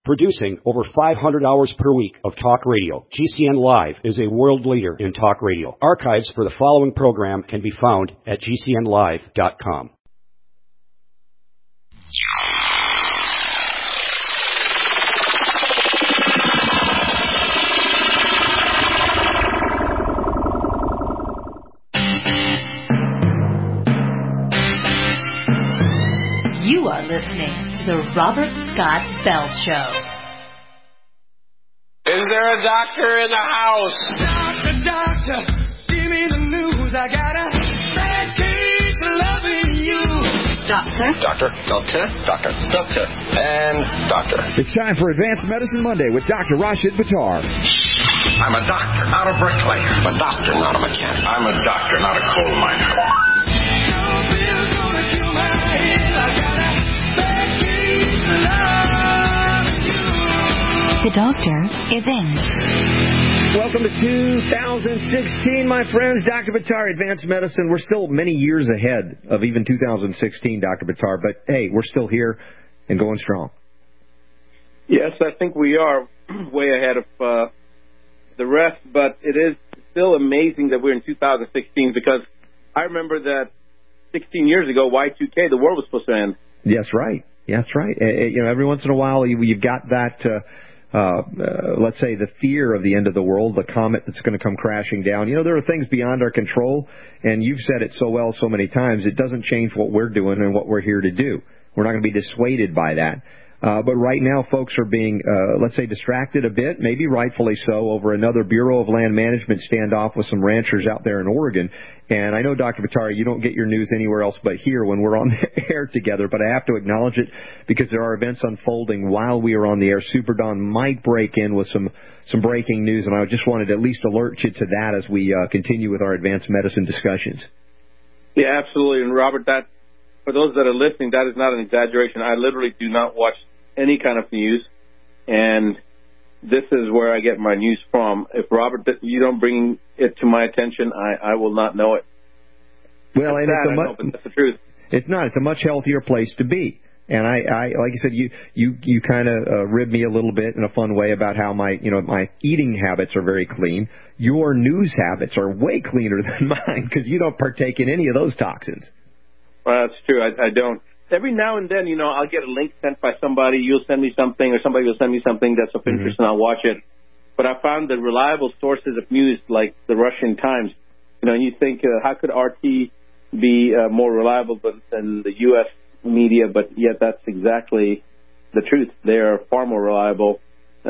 Producing over 500 hours per week of talk radio, GCN Live is a world leader in talk radio. Archives for the following program can be found at GCNlive.com. You are listening to The Robert Scott Bell Show. Is there a doctor in the house? Doctor, give me the news. I got a bad case of loving you. Doctor? Doctor. And doctor. It's time for Advanced Medicine Monday with Dr. Rashid Buttar. I'm a doctor, not a bricklayer. I'm a doctor, not a mechanic. I'm a doctor, not a coal miner. The doctor is in. Welcome to 2016, my friends. Dr. Buttar, Advanced Medicine. We're still many years ahead of even 2016, Dr. Buttar, but hey, we're still here and going strong. Yes, I think we are way ahead of the rest, but it is still amazing that we're in 2016 because I remember that 16 years ago, Y2K, the world was supposed to end. Yes, right. That's right. You know, every once in a while, you've got that, let's say, the fear of the end of the world, the comet that's going to come crashing down. You know, there are things beyond our control, and you've said it so well so many times, it doesn't change what we're doing and what we're here to do. We're not going to be dissuaded by that. But right now, folks are being, let's say, distracted a bit, maybe rightfully so, over another Bureau of Land Management standoff with some ranchers out there in Oregon. And I know, Dr. Buttar, you don't get your news anywhere else but here when we're on the air together, but I have to acknowledge it because there are events unfolding while we are on the air. Super Don might break in with some breaking news, and I just wanted to at least alert you to that as we continue with our advanced medicine discussions. Yeah, absolutely. And, Robert, that for those that are listening, that is not an exaggeration. I literally do not watch any kind of news, and this is where I get my news from. If, Robert, you don't bring it to my attention, I will not know it. Well, and but that's the truth. It's not. It's a much healthier place to be. And I like I said, you kind of ribbed me a little bit in a fun way about how my eating habits are very clean. Your news habits are way cleaner than mine because you don't partake in any of those toxins. Well, that's true. I don't. Every now and then, I'll get a link sent by somebody. You'll send me something, or somebody will send me something that's of interest, and I'll watch it. But I found the reliable sources of news, like the Russian Times. And you think, how could RT be more reliable than the U.S. media? But yet, that's exactly the truth. They are far more reliable.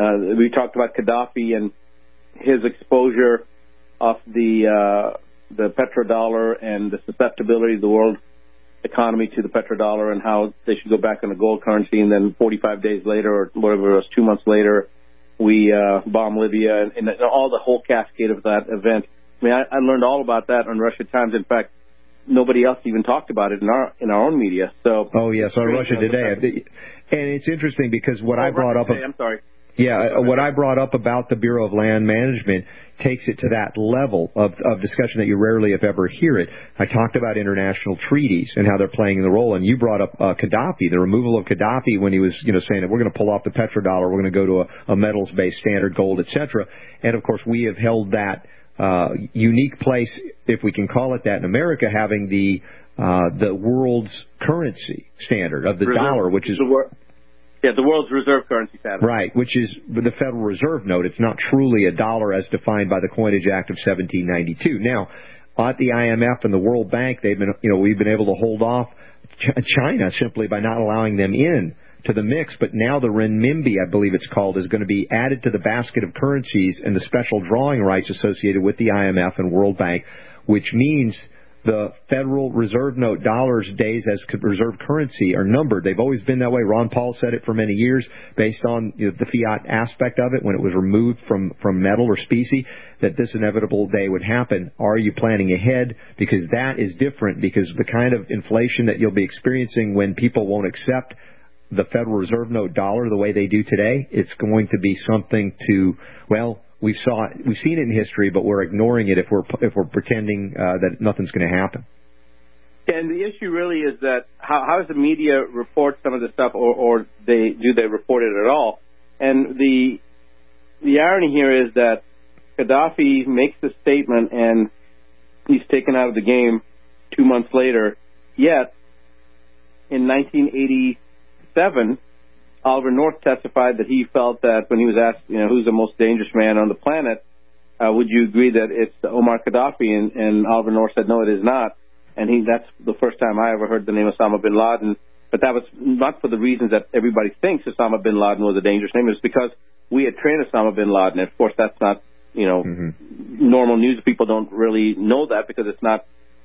We talked about Gaddafi and his exposure of the petrodollar and the susceptibility of the world economy to the petrodollar, and how they should go back on the gold currency. And then 45 days later, or whatever it was, 2 months later, we bomb Libya, and all the whole cascade of that event. I mean, I learned all about that on Russia Times. In fact, nobody else even talked about it in our own media. So, oh yes, on Russia Today, and it's interesting because what I brought up. I'm sorry. Yeah, what I brought up about the Bureau of Land Management takes it to that level of discussion that you rarely, if ever, hear it. I talked about international treaties and how they're playing the role, and you brought up Gaddafi, the removal of Gaddafi when he was, saying that we're going to pull off the petrodollar, we're going to go to a metals-based standard gold, etc. And of course, we have held that unique place, if we can call it that, in America, having the world's currency standard of the dollar, which is. Yeah, the world's reserve currency standard. Right, which is the Federal Reserve note. It's not truly a dollar as defined by the Coinage Act of 1792. Now, at the IMF and the World Bank, we've been able to hold off China simply by not allowing them in to the mix. But now the renminbi, I believe it's called, is going to be added to the basket of currencies and the special drawing rights associated with the IMF and World Bank, which means the Federal Reserve Note dollars days as reserve currency are numbered. They've always been that way. Ron Paul said it for many years based on the fiat aspect of it when it was removed from metal or specie, that this inevitable day would happen. Are you planning ahead? Because that is different, because the kind of inflation that you'll be experiencing when people won't accept the Federal Reserve Note dollar the way they do today, it's going to be something to, well, we've seen it in history, but we're ignoring it if we're pretending that nothing's going to happen. And the issue really is that how does the media report some of the stuff, or do they report it at all? And the irony here is that Gaddafi makes the statement and he's taken out of the game 2 months later. Yet, in 1987, Oliver North testified that he felt that when he was asked, who's the most dangerous man on the planet, would you agree that it's Omar Gaddafi? And Oliver North said, no, it is not. And that's the first time I ever heard the name Osama bin Laden. But that was not for the reasons that everybody thinks Osama bin Laden was a dangerous name. It was because we had trained Osama bin Laden. And of course, that's not, normal news. People don't really know that because it's not,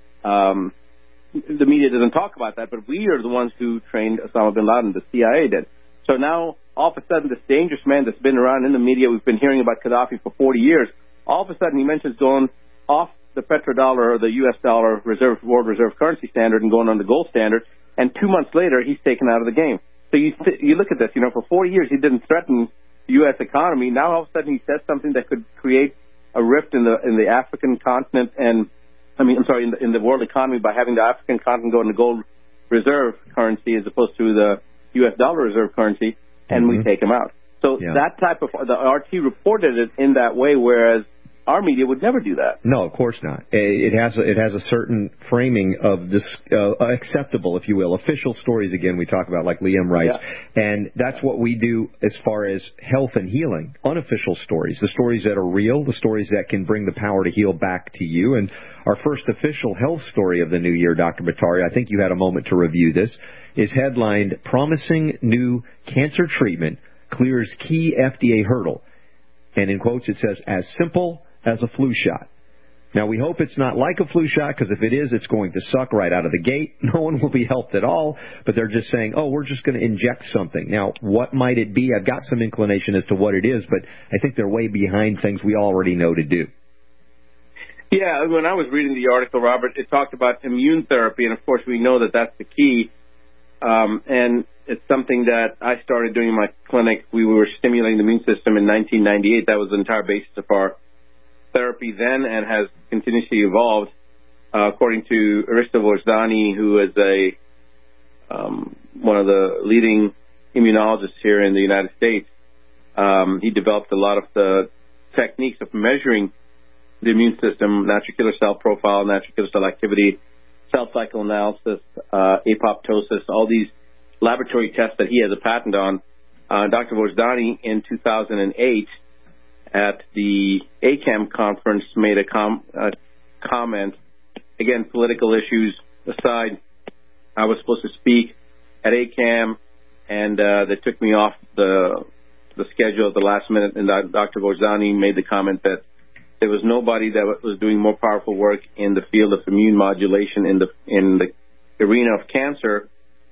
the media doesn't talk about that. But we are the ones who trained Osama bin Laden. The CIA did. So now, all of a sudden, this dangerous man that's been around in the media, we've been hearing about Gaddafi for 40 years, all of a sudden he mentions going off the petrodollar or the U.S. dollar world reserve currency standard and going on the gold standard, and 2 months later he's taken out of the game. So you look at this, for 40 years he didn't threaten the U.S. economy. Now all of a sudden he says something that could create a rift in the African continent in the world economy by having the African continent go into gold reserve currency as opposed to the U.S. dollar reserve currency, and we take him out. So that type of, the RT reported it in that way, whereas our media would never do that. No, of course not. It has a certain framing of this acceptable, if you will, official stories. Again, we talk about, like Liam writes, and that's what we do as far as health and healing. Unofficial stories, the stories that are real, the stories that can bring the power to heal back to you. And our first official health story of the new year, Dr. Bottari, I think you had a moment to review this, is headlined "Promising New Cancer Treatment Clears Key FDA Hurdle." And in quotes it says, "As simple as a flu shot." Now, we hope it's not like a flu shot, because if it is, it's going to suck right out of the gate. No one will be helped at all, but they're just saying, we're just going to inject something. Now, what might it be? I've got some inclination as to what it is, but I think they're way behind things we already know to do. Yeah, when I was reading the article, Robert, it talked about immune therapy, and of course we know that that's the key. And it's something that I started doing in my clinic. We were stimulating the immune system in 1998. That was the entire basis of our therapy then, and has continuously evolved. According to Aristo Vozdani, who is one of the leading immunologists here in the United States, he developed a lot of the techniques of measuring the immune system: natural killer cell profile, natural killer cell activity, cell cycle analysis, apoptosis, all these laboratory tests that he has a patent on. Dr. Vozdani in 2008 at the ACAM conference made a comment. Again, political issues aside, I was supposed to speak at ACAM, and they took me off the schedule at the last minute, and Dr. Vozdani made the comment that there was nobody that was doing more powerful work in the field of immune modulation in the arena of cancer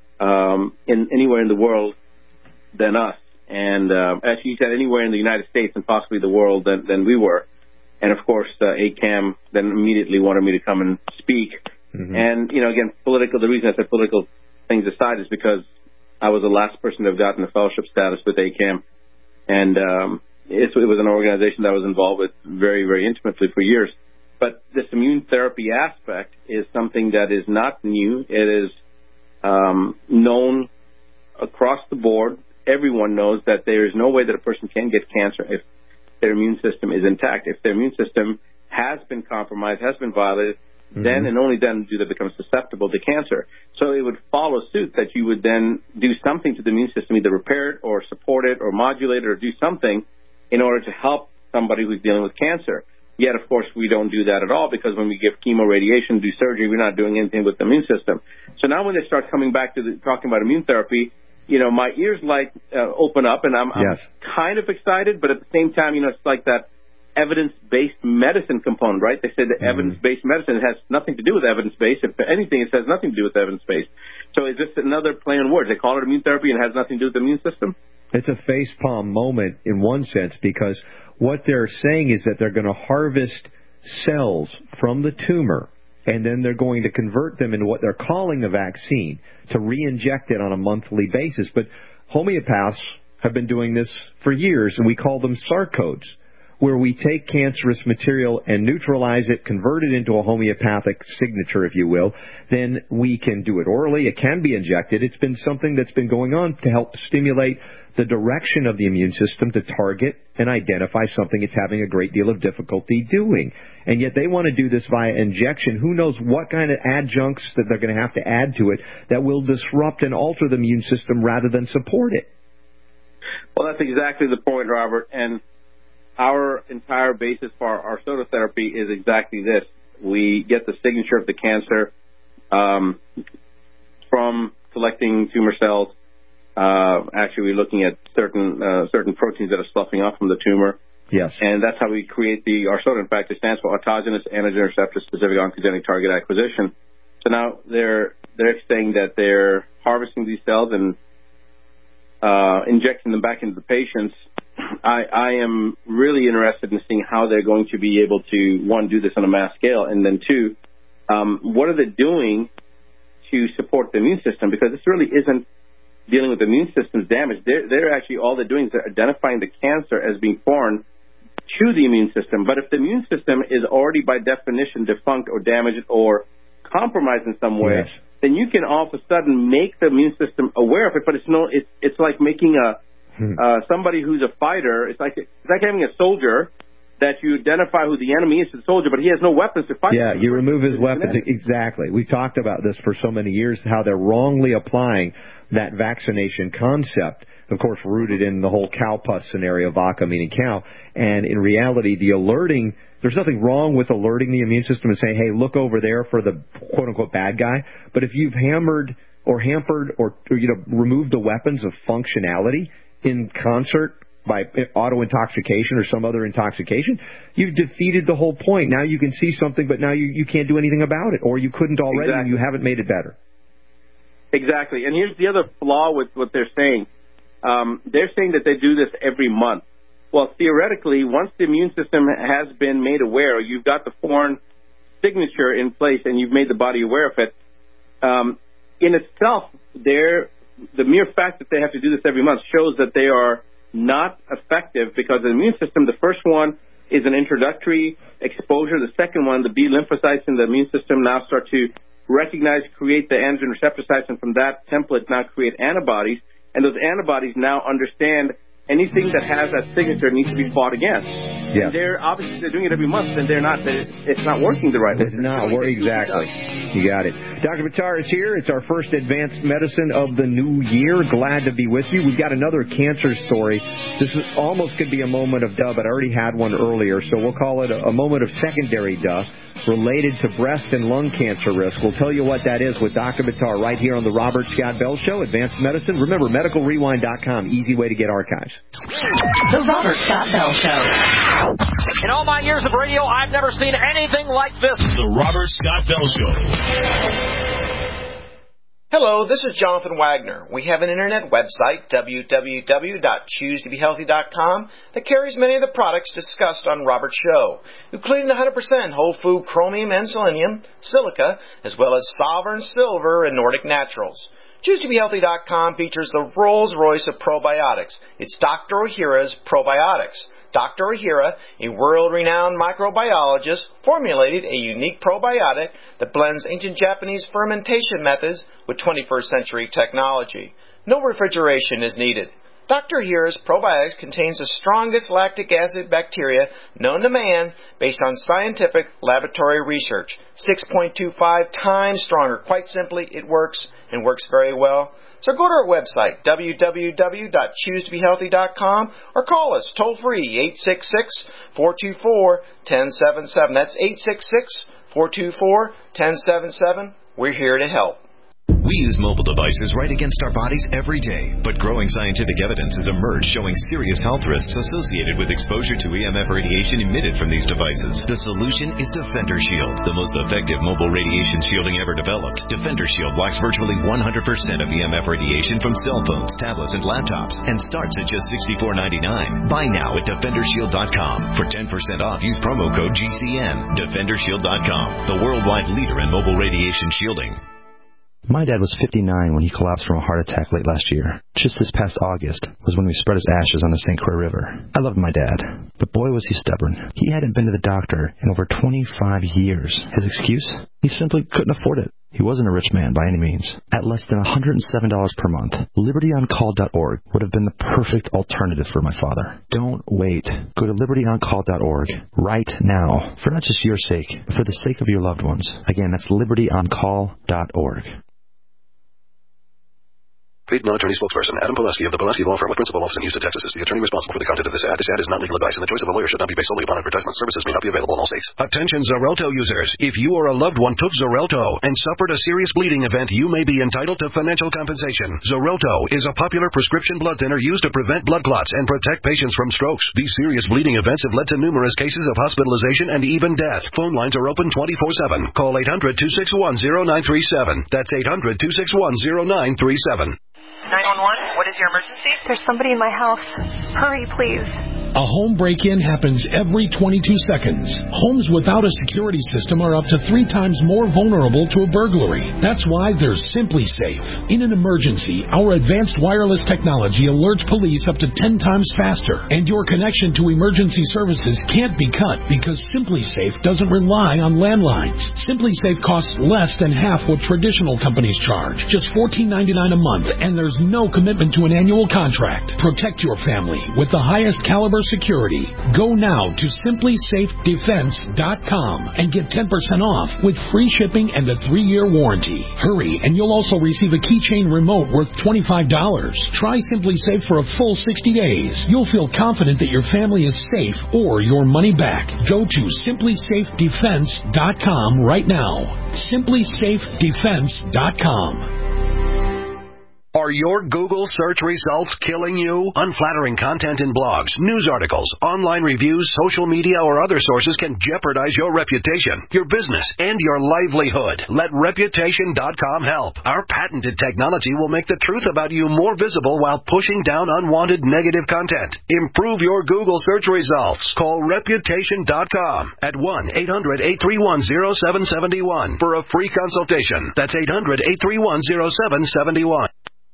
in anywhere in the world than us. And actually, he said anywhere in the United States and possibly the world than we were. And of course, ACAM then immediately wanted me to come and speak. Mm-hmm. And again, the reason I said political things aside is because I was the last person to have gotten a fellowship status with ACAM, and it was an organization that I was involved with very, very intimately for years. But this immune therapy aspect is something that is not new. It is known across the board. Everyone knows that there is no way that a person can get cancer if their immune system is intact. If their immune system has been compromised, has been violated, then and only then do they become susceptible to cancer. So it would follow suit that you would then do something to the immune system, either repair it or support it or modulate it or do something in order to help somebody who's dealing with cancer. Yet, of course, we don't do that at all, because when we give chemo, radiation, do surgery, we're not doing anything with the immune system. So now when they start coming back to talking about immune therapy, my ears open up, and I'm kind of excited, but at the same time, it's like that evidence-based medicine component, right? They say that evidence-based medicine has nothing to do with evidence-based. If anything, it has nothing to do with evidence-based. So is this another play on words? They call it immune therapy and it has nothing to do with the immune system? It's a facepalm moment in one sense, because what they're saying is that they're going to harvest cells from the tumor, and then they're going to convert them into what they're calling a vaccine to re-inject it on a monthly basis. But homeopaths have been doing this for years, and we call them sarcodes, where we take cancerous material and neutralize it, convert it into a homeopathic signature, if you will. Then we can do it orally. It can be injected. It's been something that's been going on to help stimulate the direction of the immune system to target and identify something it's having a great deal of difficulty doing. And yet they want to do this via injection. Who knows what kind of adjuncts that they're going to have to add to it that will disrupt and alter the immune system rather than support it. Well, that's exactly the point, Robert. And our entire basis for our soda therapy is exactly this. We get the signature of the cancer from collecting tumor cells. Actually, we're looking at certain proteins that are sloughing off from the tumor. Yes. And that's how we create our soda. In fact, it stands for autogenous antigen receptor-specific oncogenic target acquisition. So now they're saying that they're harvesting these cells and injecting them back into the patients. I am really interested in seeing how they're going to be able to, one, do this on a mass scale, and then two, what are they doing to support the immune system? Because this really isn't dealing with the immune system's damage. They're actually, all they're doing is they're identifying the cancer as being foreign to the immune system. But if the immune system is already by definition defunct or damaged or compromised in some way, yes, then you can all of a sudden make the immune system aware of it. But it's like making somebody who's a fighter. It's like having a soldier that you identify who the enemy is to the soldier, but he has no weapons to fight. Yeah, you remove his weapons. Exactly. We've talked about this for so many years, how they're wrongly applying that vaccination concept, of course, rooted in the whole cow pus scenario, vaca meaning cow. And in reality, the alerting, there's nothing wrong with alerting the immune system and saying, hey, look over there for the quote-unquote bad guy. But if you've hammered or hampered or removed the weapons of functionality in concert by auto-intoxication or some other intoxication, you've defeated the whole point. Now you can see something, but now you can't do anything about it, or you couldn't already, exactly, and you haven't made it better. Exactly. And here's the other flaw with what they're saying. They're saying that they do this every month. Well, theoretically, once the immune system has been made aware, or you've got the foreign signature in place and you've made the body aware of it, in itself, the mere fact that they have to do this every month shows that they are not effective, because the immune system, the first one is an introductory exposure. The second one, the B lymphocytes in the immune system now start to recognize, create the antigen receptor sites, and from that template now create antibodies. And those antibodies now understand anything that has that signature needs to be fought against. Yes. They're doing it every month, and it's not working the right way. It's not working, exactly. You got it. Dr. Buttar is here. It's our first advanced medicine of the new year. Glad to be with you. We've got another cancer story. This almost could be a moment of duh, but I already had one earlier, so we'll call it a moment of secondary duh related to breast and lung cancer risk. We'll tell you what that is with Dr. Buttar right here on the Robert Scott Bell Show, Advanced Medicine. Remember, medicalrewind.com, easy way to get archives. The Robert Scott Bell Show. In all my years of radio, I've never seen anything like this. The Robert Scott Bell Show. Hello, this is Jonathan Wagner. We have an internet website, www.choosetobehealthy.com, that carries many of the products discussed on Robert's show, including 100% whole food chromium and selenium, silica, as well as Sovereign Silver and Nordic Naturals. ChooseToBeHealthy.com features the Rolls-Royce of probiotics. It's Dr. Ohhira's Probiotics. Dr. Ohhira, a world-renowned microbiologist, formulated a unique probiotic that blends ancient Japanese fermentation methods with 21st century technology. No refrigeration is needed. Dr. Ohhira's probiotics contains the strongest lactic acid bacteria known to man based on scientific laboratory research. 6.25 times stronger. Quite simply, it works and works very well. So go to our website, www.choosetobehealthy.com, or call us toll-free, 866-424-1077. That's 866-424-1077. We're here to help. We use mobile devices right against our bodies every day, but growing scientific evidence has emerged showing serious health risks associated with exposure to EMF radiation emitted from these devices. The solution is Defender Shield, the most effective mobile radiation shielding ever developed. Defender Shield blocks virtually 100% of EMF radiation from cell phones, tablets, and laptops, and starts at just $64.99. Buy now at DefenderShield.com. For 10% off, use promo code GCN. DefenderShield.com, the worldwide leader in mobile radiation shielding. My dad was 59 when he collapsed from a heart attack late last year. Just this past August, was when we spread his ashes on the St. Croix River. I loved my dad, but boy was he stubborn. He hadn't been to the doctor in over 25 years. His excuse? He simply couldn't afford it. He wasn't a rich man by any means. At less than $107 per month, LibertyOnCall.org would have been the perfect alternative for my father. Don't wait. Go to LibertyOnCall.org right now, for not just your sake, but for the sake of your loved ones. Again, that's LibertyOnCall.org. Paid non-attorney spokesperson Adam Pileski of the Pileski Law Firm with principal office in Houston, Texas is the attorney responsible for the content of this ad. This ad is not legal advice, and the choice of a lawyer should not be based solely upon advertisement. Services may not be available in all states. Attention Xarelto users. If you or a loved one took Xarelto and suffered a serious bleeding event, you may be entitled to financial compensation. Xarelto is a popular prescription blood thinner used to prevent blood clots and protect patients from strokes. These serious bleeding events have led to numerous cases of hospitalization and even death. Phone lines are open 24/7. Call 800-261-0937. That's 800-261-0937. 911, what is your emergency? There's somebody in my house. Hurry, please. A home break-in happens every 22 seconds. Homes without a security system are up to 3 times more vulnerable to a burglary. That's why there's SimpliSafe. In an emergency, our advanced wireless technology alerts police up to 10 times faster, and your connection to emergency services can't be cut because SimpliSafe doesn't rely on landlines. SimpliSafe costs less than half what traditional companies charge, just $14.99 a month, and there's no commitment to an annual contract. Protect your family with the highest caliber security. Go now to simplysafedefense.com and get 10% off with free shipping and a 3-year warranty. Hurry, and you'll also receive a keychain remote worth $25. Try SimpliSafe for a full 60 days. You'll feel confident that your family is safe or your money back. Go to simplysafedefense.com right now. simplysafedefense.com. Are your Google search results killing you? Unflattering content in blogs, news articles, online reviews, social media, or other sources can jeopardize your reputation, your business, and your livelihood. Let Reputation.com help. Our patented technology will make the truth about you more visible while pushing down unwanted negative content. Improve your Google search results. Call Reputation.com at 1-800-831-0771 for a free consultation. That's 800-831-0771.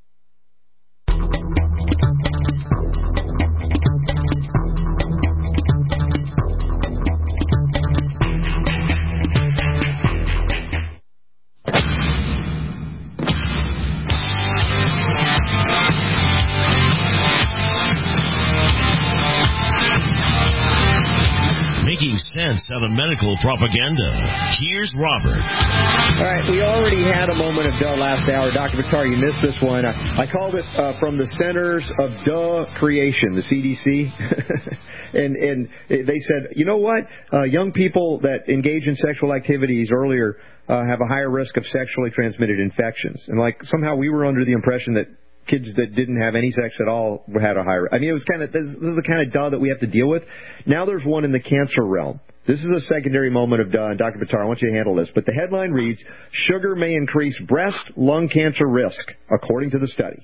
Sense out of medical propaganda. Here's Robert. All right, we already had a moment of duh last hour. Dr. Buttar, you missed this one. I called it from the Centers of Duh Creation, the CDC. and they said, you know what? Young people that engage in sexual activities earlier have a higher risk of sexually transmitted infections. And like somehow we were under the impression that kids that didn't have any sex at all had a higher. I mean, it was kind of, this is the kind of duh that we have to deal with. Now there's one in the cancer realm. This is a secondary moment of duh, and Dr. Buttar, I want you to handle this. But the headline reads, sugar may increase breast lung cancer risk, according to the study.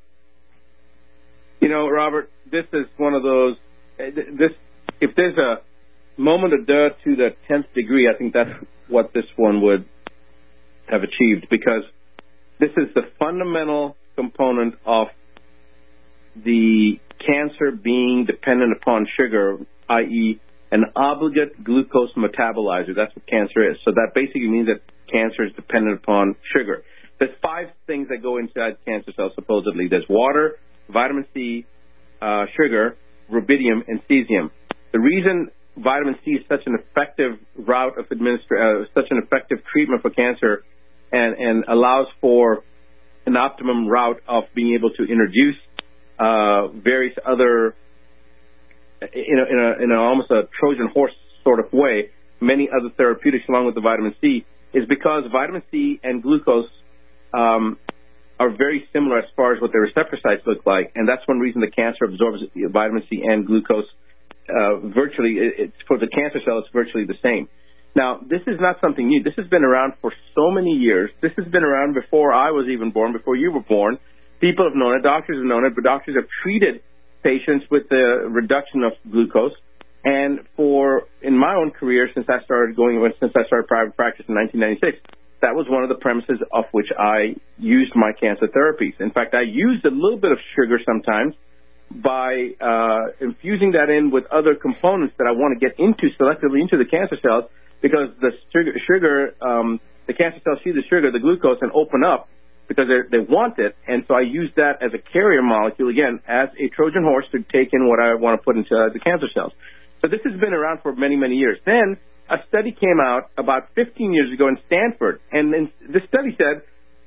You know, Robert, this is one of those, if there's a moment of duh to the 10th degree, I think that's what this one would have achieved, because this is the fundamental component of the cancer being dependent upon sugar, i.e., an obligate glucose metabolizer. That's what cancer is. So that basically means that cancer is dependent upon sugar. There's 5 things that go inside cancer cells, supposedly. There's water, vitamin C, sugar, rubidium, and cesium. The reason vitamin C is such an effective route of such an effective treatment for cancer and allows for an optimum route of being able to introduce various other, in a almost a Trojan horse sort of way, many other therapeutics along with the vitamin C, is because vitamin C and glucose are very similar as far as what their receptor sites look like, and that's one reason the cancer absorbs vitamin C and glucose virtually. For the cancer cell, it's virtually the same. Now, this is not something new. This has been around for so many years. This has been around before I was even born, before you were born. People have known it. Doctors have known it. But doctors have treated patients with the reduction of glucose. And in my own career, since I started private practice in 1996, that was one of the premises of which I used my cancer therapies. In fact, I used a little bit of sugar sometimes by infusing that in with other components that I want to get into selectively into the cancer cells, because the sugar the cancer cells see the sugar, the glucose, and open up because they want it. And so I use that as a carrier molecule, again, as a Trojan horse to take in what I want to put into the cancer cells. So this has been around for many, many years. Then a study came out about 15 years ago in Stanford, and this study said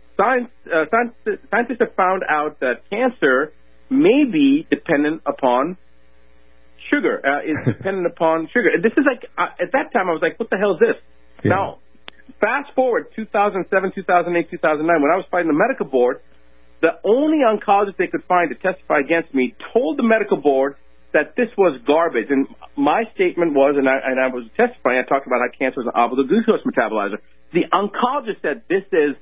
scientists have found out that cancer may be dependent upon sugar, is dependent upon sugar. This is like, at that time I was like, what the hell is this? Yeah. Now, fast forward 2007, 2008, 2009, when I was fighting the medical board, the only oncologist they could find to testify against me told the medical board that this was garbage. And my statement was, and I was testifying, I talked about how cancer is an alpha-glucose metabolizer. The oncologist said this is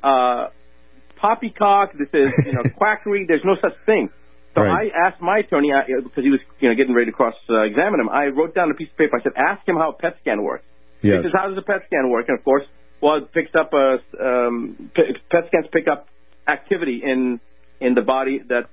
poppycock, this is quackery, there's no such thing. So right. I asked my attorney, because he was getting ready to cross-examine him, I wrote down a piece of paper. I said, ask him how a PET scan works. Yes. He says, how does a PET scan work? And, of course, well, it picks up PET scans pick up activity in the body that's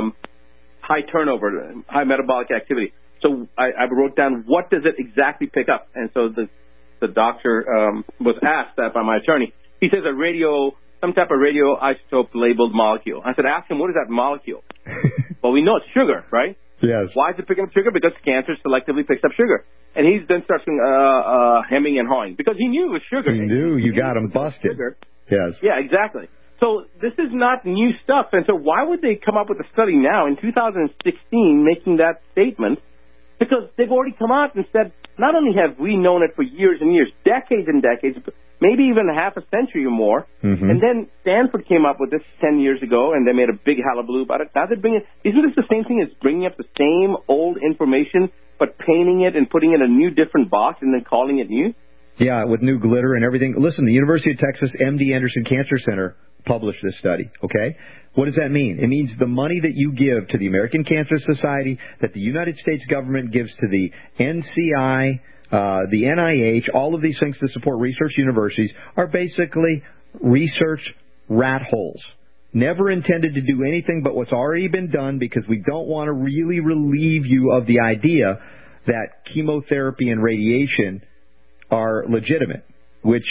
high turnover, high metabolic activity. So I wrote down, what does it exactly pick up? And so the doctor was asked that by my attorney. He says some type of radioisotope labeled molecule. I said, ask him, what is that molecule? Well, we know it's sugar, right? Yes. Why is it picking up sugar? Because cancer selectively picks up sugar. And he then starts hemming and hawing because he knew it was sugar. He knew you got him busted. Sugar. Yes. Yeah, exactly. So this is not new stuff. And so why would they come up with a study now in 2016 making that statement? Because they've already come out and said, not only have we known it for years and years, decades and decades, maybe even half a century or more, and then Stanford came up with this 10 years ago, and they made a big hullabaloo about it. Now they're isn't this the same thing as bringing up the same old information, but painting it and putting it in a new different box and then calling it new? Yeah, with new glitter and everything. Listen, the University of Texas MD Anderson Cancer Center published this study, okay? What does that mean? It means the money that you give to the American Cancer Society, that the United States government gives to the NCI, the NIH, all of these things to support research universities are basically research rat holes. Never intended to do anything but what's already been done, because we don't want to really relieve you of the idea that chemotherapy and radiation are legitimate, which,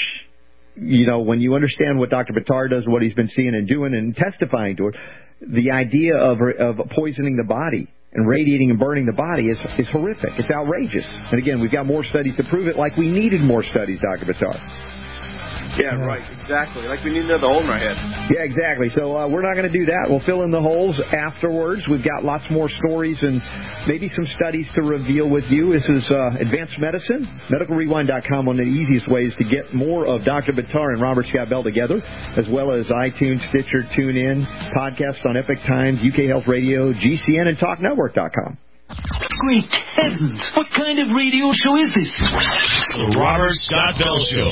when you understand what Dr. Buttar does, what he's been seeing and doing and testifying to it, the idea of poisoning the body and radiating and burning the body is horrific. It's outrageous. And again, we've got more studies to prove it, like we needed more studies, Dr. Buttar. Yeah, right, exactly. Like we need another hole in our head. Yeah, exactly. So we're not going to do that. We'll fill in the holes afterwards. We've got lots more stories and maybe some studies to reveal with you. This is Advanced Medicine, MedicalRewind.com, one of the easiest ways to get more of Dr. Buttar and Robert Scott Bell together, as well as iTunes, Stitcher, TuneIn, podcasts on Epic Times, UK Health Radio, GCN, and TalkNetwork.com. Great heavens! What kind of radio show is this? The Robert Scott Bell Show.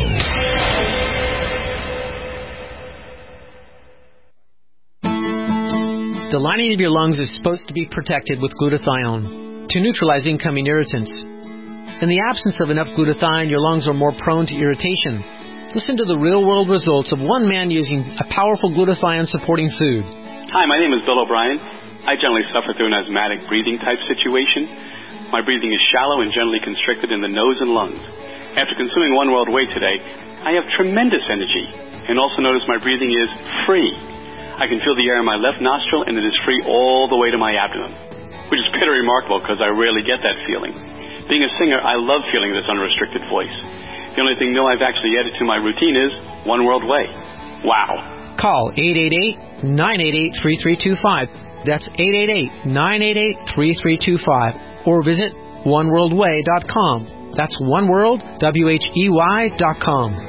The lining of your lungs is supposed to be protected with glutathione to neutralize incoming irritants. In the absence of enough glutathione, your lungs are more prone to irritation. Listen to the real-world results of one man using a powerful glutathione-supporting food. Hi, my name is Bill O'Brien. I generally suffer through an asthmatic breathing type situation. My breathing is shallow and generally constricted in the nose and lungs. After consuming One World Way today, I have tremendous energy, and also notice my breathing is free. I can feel the air in my left nostril, and it is free all the way to my abdomen, which is pretty remarkable because I rarely get that feeling. Being a singer, I love feeling this unrestricted voice. The only thing new I've actually added to my routine is One World Way. Wow. Call 888-988-3325. That's 888-988-3325. Or visit oneworldway.com. That's oneworld.com.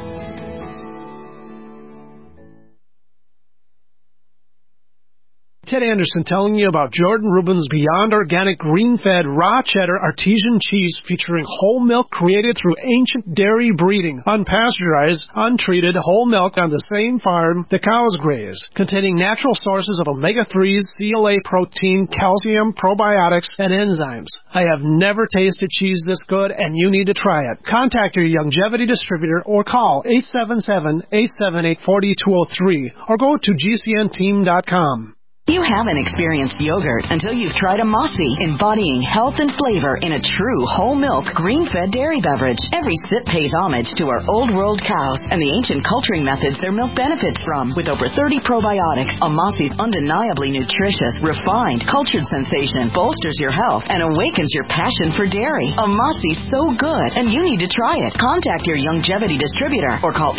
Ted Anderson telling you about Jordan Rubin's Beyond Organic Green-Fed Raw Cheddar Artesian Cheese, featuring whole milk created through ancient dairy breeding, unpasteurized, untreated whole milk on the same farm the cows graze, containing natural sources of omega-3s, CLA protein, calcium, probiotics, and enzymes. I have never tasted cheese this good, and you need to try it. Contact your Longevity distributor or call 877-878-4203 or go to GCNteam.com. You haven't experienced yogurt until you've tried a Mossy, embodying health and flavor in a true whole milk, green-fed dairy beverage. Every sip pays homage to our old world cows and the ancient culturing methods their milk benefits from. With over 30 probiotics, a Mossy's undeniably nutritious, refined, cultured sensation bolsters your health and awakens your passion for dairy. A Mossy's so good, and you need to try it. Contact your Youngevity distributor or call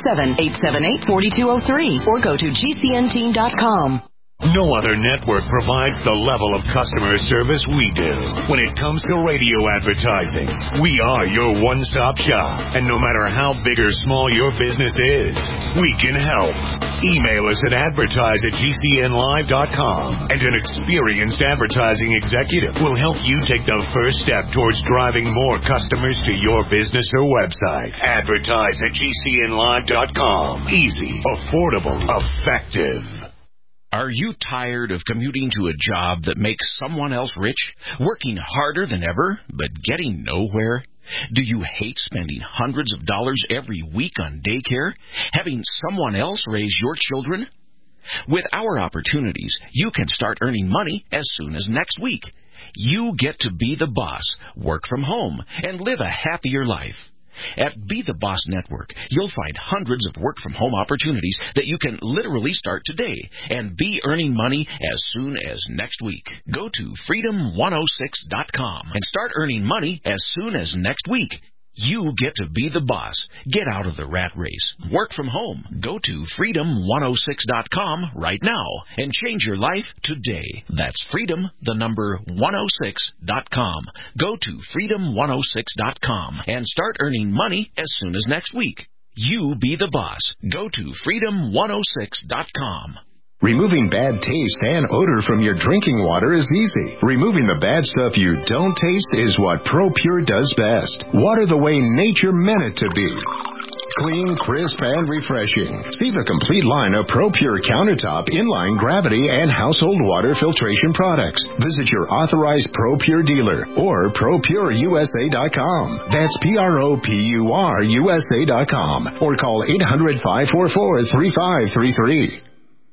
877-878-4203 or go to GCNteam.com. No other network provides the level of customer service we do. When it comes to radio advertising, we are your one-stop shop. And no matter how big or small your business is, we can help. Email us at advertise@gcnlive.com, and an experienced advertising executive will help you take the first step towards driving more customers to your business or website. Advertise@gcnlive.com. Easy, affordable, effective. Are you tired of commuting to a job that makes someone else rich, working harder than ever, but getting nowhere? Do you hate spending hundreds of dollars every week on daycare, having someone else raise your children? With our opportunities, you can start earning money as soon as next week. You get to be the boss, work from home, and live a happier life. At Be the Boss Network, you'll find hundreds of work-from-home opportunities that you can literally start today and be earning money as soon as next week. Go to freedom106.com and start earning money as soon as next week. You get to be the boss. Get out of the rat race. Work from home. Go to freedom106.com right now and change your life today. That's freedom106.com. Go to freedom106.com and start earning money as soon as next week. You be the boss. Go to freedom106.com. Removing bad taste and odor from your drinking water is easy. Removing the bad stuff you don't taste is what ProPure does best. Water the way nature meant it to be. Clean, crisp, and refreshing. See the complete line of ProPure countertop, inline, gravity, and household water filtration products. Visit your authorized ProPure dealer or ProPureUSA.com. That's ProPureUSA.com or call 800-544-3533.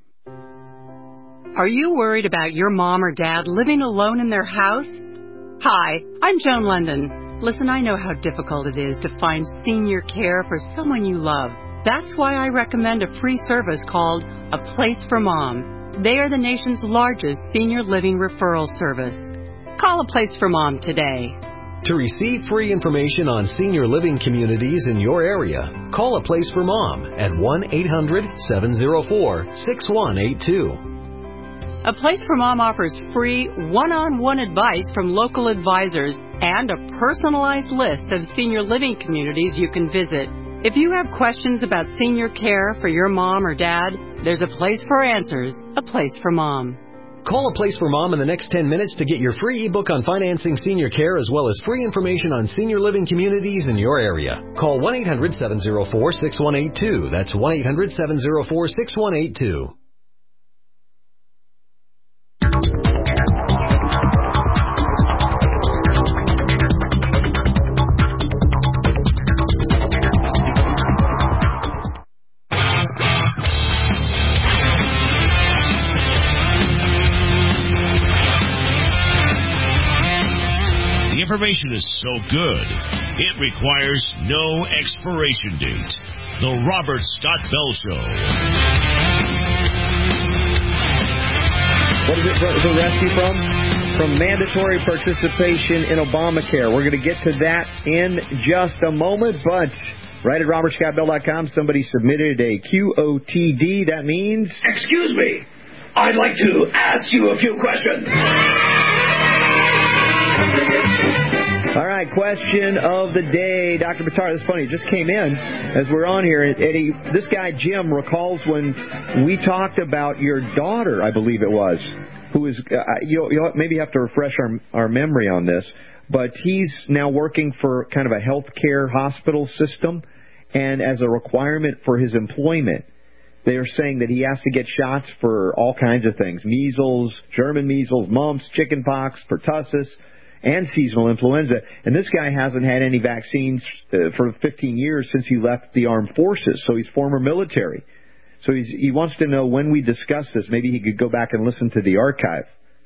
Are you worried about your mom or dad living alone in their house? Hi, I'm Joan London. Listen, I know how difficult it is to find senior care for someone you love. That's why I recommend a free service called A Place for Mom. They are the nation's largest senior living referral service. Call A Place for Mom today. To receive free information on senior living communities in your area, call A Place for Mom at 1-800-704-6182. A Place for Mom offers free one-on-one advice from local advisors and a personalized list of senior living communities you can visit. If you have questions about senior care for your mom or dad, there's a place for answers, A Place for Mom. Call A Place for Mom in the next 10 minutes to get your free ebook on financing senior care as well as free information on senior living communities in your area. Call 1-800-704-6182. That's 1-800-704-6182. Information is so good, it requires no expiration date. The Robert Scott Bell Show. What is it the rescue from? From mandatory participation in Obamacare. We're going to get to that in just a moment, but right at robertscottbell.com, somebody submitted a QOTD. That means... Excuse me. I'd like to ask you a few questions. All right, question of the day. Dr. Buttar, this is funny. It just came in as we're on here. Eddie, this guy, Jim, recalls when we talked about your daughter, I believe it was, who is, you'll maybe have to refresh our memory on this, but he's now working for kind of a healthcare hospital system, and as a requirement for his employment, they are saying that he has to get shots for all kinds of things: measles, German measles, mumps, chickenpox, pertussis, and seasonal influenza. And this guy hasn't had any vaccines for 15 years since he left the armed forces, so he's former military. So he wants to know when we discuss this, maybe he could go back and listen to the archive.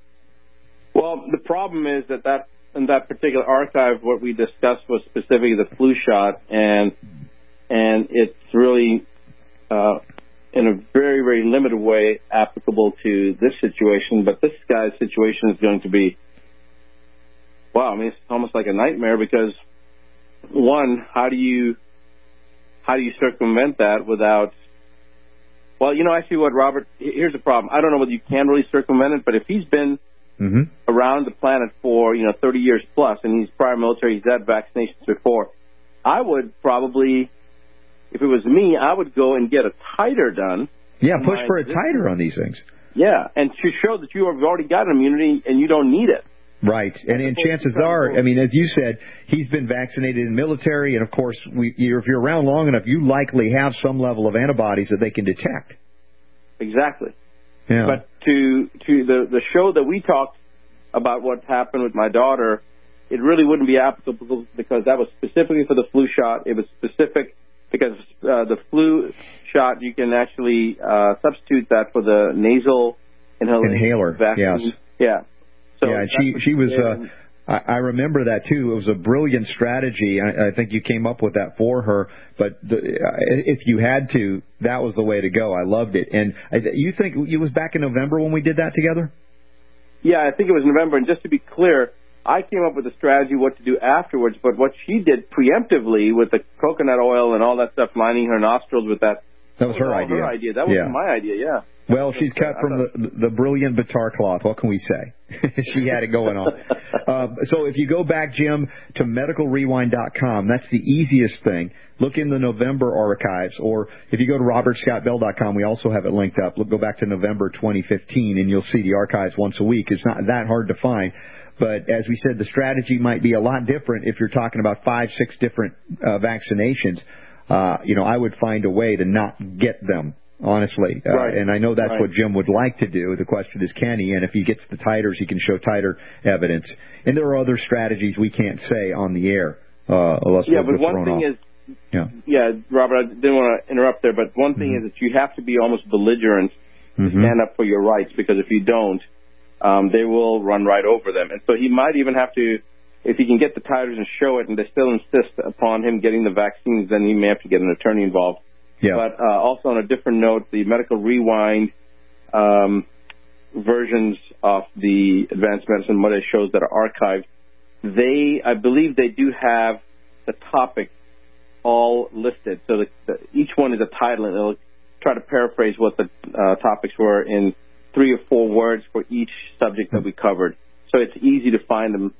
Well, the problem is that in that particular archive, what we discussed was specifically the flu shot, and it's really in a very, very limited way applicable to this situation. But this guy's situation is going to be, wow, I mean, it's almost like a nightmare because, one, how do you circumvent that without, well, you know, actually what, Robert, here's the problem. I don't know whether you can really circumvent it, but if he's been around the planet for, 30 years plus, and he's prior military, he's had vaccinations before, I would probably, if it was me, I would go and get a titer done. Yeah, push for a titer on these things. Yeah, and to show that you have already got immunity and you don't need it. Right, and chances are, I mean, as you said, he's been vaccinated in the military, and of course, if you're around long enough, you likely have some level of antibodies that they can detect. Exactly. Yeah. But to the show that we talked about what happened with my daughter, it really wouldn't be applicable because that was specifically for the flu shot. It was specific because the flu shot, you can actually substitute that for the nasal inhaler vaccine. Yes. Yeah. So yeah, she was. I remember that too. It was a brilliant strategy. I think you came up with that for her. But if you had to, that was the way to go. I loved it. And you think it was back in November when we did that together? Yeah, I think it was November. And just to be clear, I came up with a strategy what to do afterwards. But what she did preemptively with the coconut oil and all that stuff, lining her nostrils with that. That was her idea. Her idea. That wasn't my idea. Yeah. Well, she's cut from the brilliant Batar cloth. What can we say? She had it going on. So if you go back, Jim, to medicalrewind.com, that's the easiest thing. Look in the November archives, or if you go to robertscottbell.com, we also have it linked up. Go back to November 2015, and you'll see the archives once a week. It's not that hard to find. But as we said, the strategy might be a lot different if you're talking about 5-6 different vaccinations. I would find a way to not get them. Honestly, right. And I know that's what Jim would like to do. The question is, can he? And if he gets the titers, he can show titer evidence. And there are other strategies we can't say on the air. But one thing is, Robert, I didn't want to interrupt there, but one thing is that you have to be almost belligerent to stand up for your rights, because if you don't, they will run right over them. And so he might even have to, if he can get the titers and show it, and they still insist upon him getting the vaccines, then he may have to get an attorney involved. Yeah. But also on a different note, the Medical Rewind versions of the Advanced Medicine Monday shows that are archived, I believe they do have the topic all listed. So each one is a title, and it'll try to paraphrase what the topics were in 3 or 4 words for each subject that we covered. So it's easy to find them.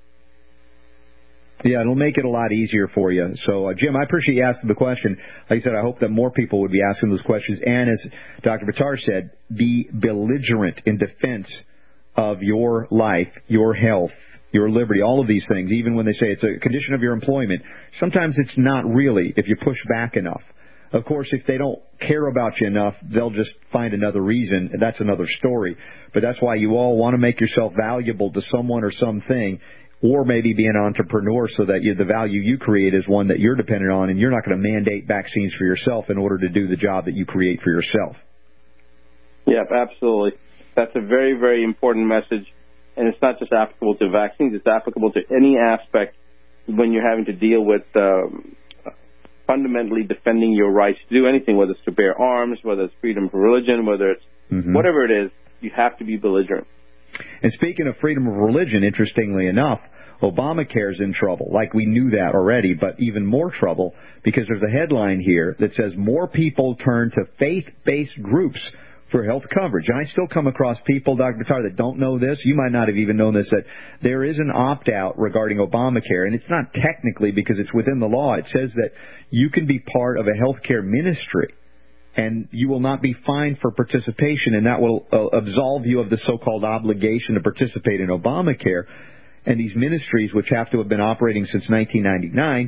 Yeah, it'll make it a lot easier for you. So, Jim, I appreciate you asking the question. Like I said, I hope that more people would be asking those questions. And as Dr. Batar said, be belligerent in defense of your life, your health, your liberty, all of these things, even when they say it's a condition of your employment. Sometimes it's not really if you push back enough. Of course, if they don't care about you enough, they'll just find another reason, and that's another story. But that's why you all want to make yourself valuable to someone or something, or maybe be an entrepreneur so that the value you create is one that you're dependent on, and you're not going to mandate vaccines for yourself in order to do the job that you create for yourself. Yeah, absolutely. That's a very, very important message, and it's not just applicable to vaccines. It's applicable to any aspect when you're having to deal with fundamentally defending your rights to do anything, whether it's to bear arms, whether it's freedom of religion, whether it's whatever it is, you have to be belligerent. And speaking of freedom of religion, interestingly enough, Obamacare's in trouble. Like we knew that already, but even more trouble because there's a headline here that says more people turn to faith-based groups for health coverage. And I still come across people, Dr. Batar, that don't know this. You might not have even known this, that there is an opt-out regarding Obamacare. And it's not technically because it's within the law. It says that you can be part of a health care ministry, and you will not be fined for participation, and that will absolve you of the so-called obligation to participate in Obamacare. And these ministries, which have to have been operating since 1999,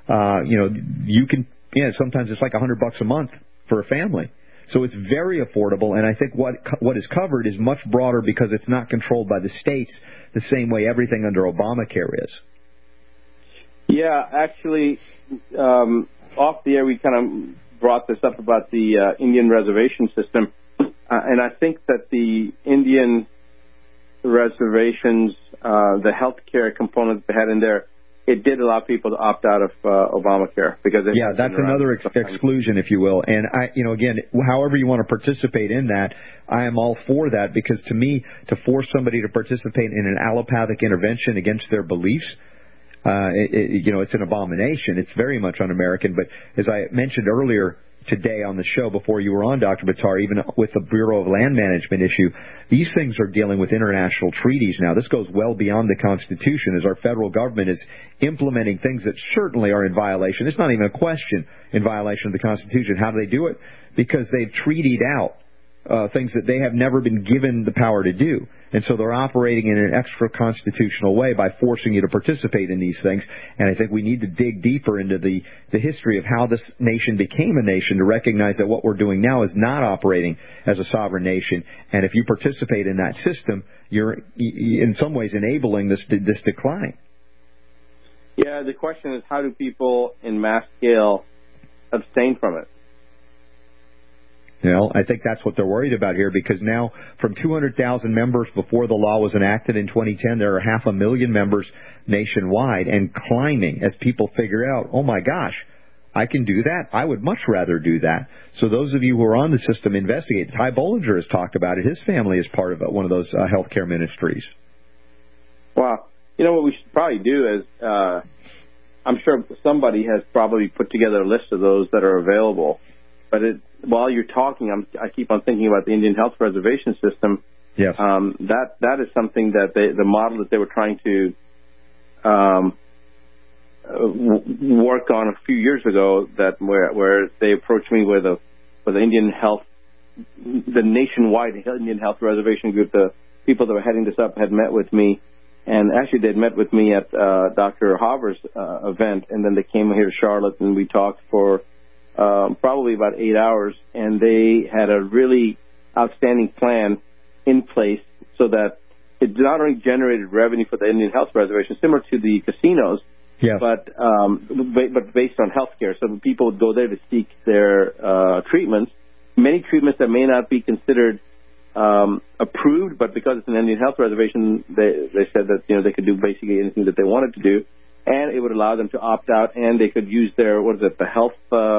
you can, sometimes it's like $100 a month for a family. So it's very affordable, and I think what is covered is much broader because it's not controlled by the states the same way everything under Obamacare is. Yeah, actually, off the air we kind of brought this up about the Indian reservation system, and I think that the Indian reservations, the health care component they had in there, it did allow people to opt out of Obamacare because that's another exclusion, if you will. And again, however you want to participate in that, I am all for that, because to me, to force somebody to participate in an allopathic intervention against their beliefs, it's an abomination. It's very much un-American. But as I mentioned earlier today on the show before you were on, Dr. Buttar, even with the Bureau of Land Management issue, these things are dealing with international treaties now. This goes well beyond the Constitution, as our federal government is implementing things that certainly are in violation. It's not even a question in violation of the Constitution. How do they do it? Because they've treatied out things that they have never been given the power to do. And so they're operating in an extra-constitutional way by forcing you to participate in these things. And I think we need to dig deeper into the history of how this nation became a nation to recognize that what we're doing now is not operating as a sovereign nation. And if you participate in that system, you're in some ways enabling this decline. Yeah, the question is, how do people in mass scale abstain from it? I think that's what they're worried about here, because now from 200,000 members before the law was enacted in 2010, there are 500,000 members nationwide and climbing as people figure out, oh my gosh, I can do that. I would much rather do that. So those of you who are on the system, investigate. Ty Bollinger has talked about it. His family is part of one of those healthcare ministries. Wow. What we should probably do is, I'm sure somebody has probably put together a list of those that are available. But while you're talking, I keep on thinking about the Indian Health Reservation System. Yes. That is something that the model that they were trying to work on a few years ago, where they approached me with the Indian Health, the nationwide Indian Health Reservation Group. The people that were heading this up had met with me, and actually they'd met with me at Dr. Haver's event, and then they came here to Charlotte, and we talked for probably about 8 hours, and they had a really outstanding plan in place so that it not only generated revenue for the Indian Health Reservation, similar to the casinos, yes, but based on healthcare. So people would go there to seek their treatments, many treatments that may not be considered approved, but because it's an Indian Health Reservation, they said that they could do basically anything that they wanted to do. And it would allow them to opt out, and they could use their, the health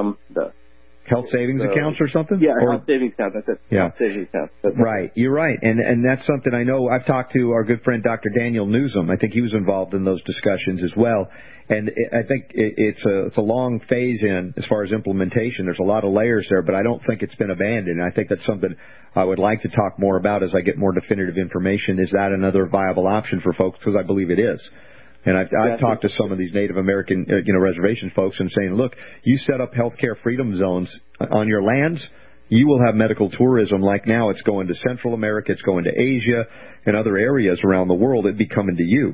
savings accounts or something? Yeah, health savings account. That's it. Yeah. Health savings account. Right. You're right. And that's something I know. I've talked to our good friend Dr. Daniel Newsom. I think he was involved in those discussions as well. And I think it's a long phase in as far as implementation. There's a lot of layers there, but I don't think it's been abandoned. And I think that's something I would like to talk more about as I get more definitive information. Is that another viable option for folks? Because I believe it is. And I've talked to some of these Native American, reservation folks and saying, look, you set up healthcare freedom zones on your lands, you will have medical tourism like now it's going to Central America, it's going to Asia and other areas around the world. It'd be coming to you.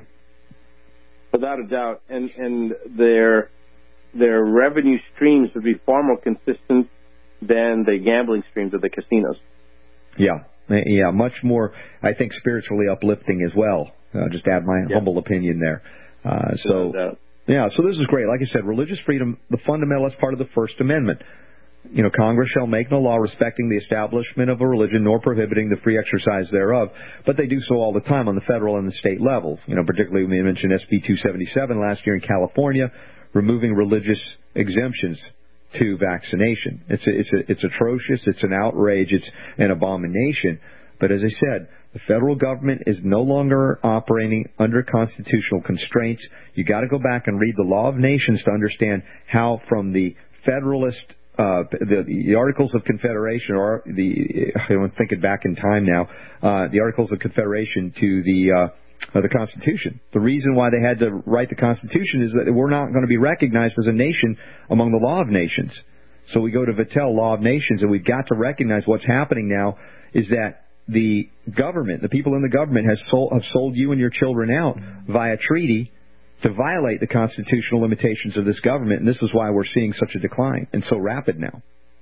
Without a doubt. And their revenue streams would be far more consistent than the gambling streams of the casinos. Yeah, much more, I think, spiritually uplifting as well. Just add my humble opinion there. So this is great. Like I said, religious freedom, the fundamentalist part of the First Amendment. Congress shall make no law respecting the establishment of a religion nor prohibiting the free exercise thereof. But they do so all the time on the federal and the state level. Particularly we mentioned SB 277 last year in California, removing religious exemptions to vaccination. It's atrocious. It's an outrage. It's an abomination. But as I said, the federal government is no longer operating under constitutional constraints. You got to go back and read the Law of Nations to understand how, from the Federalist, the Articles of Confederation, or I'm thinking back in time now, the Articles of Confederation to the Constitution. The reason why they had to write the Constitution is that we're not going to be recognized as a nation among the Law of Nations. So we go to Vattel, Law of Nations, and we've got to recognize what's happening now is that the government, the people in the government, have sold you and your children out via treaty to violate the constitutional limitations of this government, and this is why we're seeing such a decline, and so rapid now.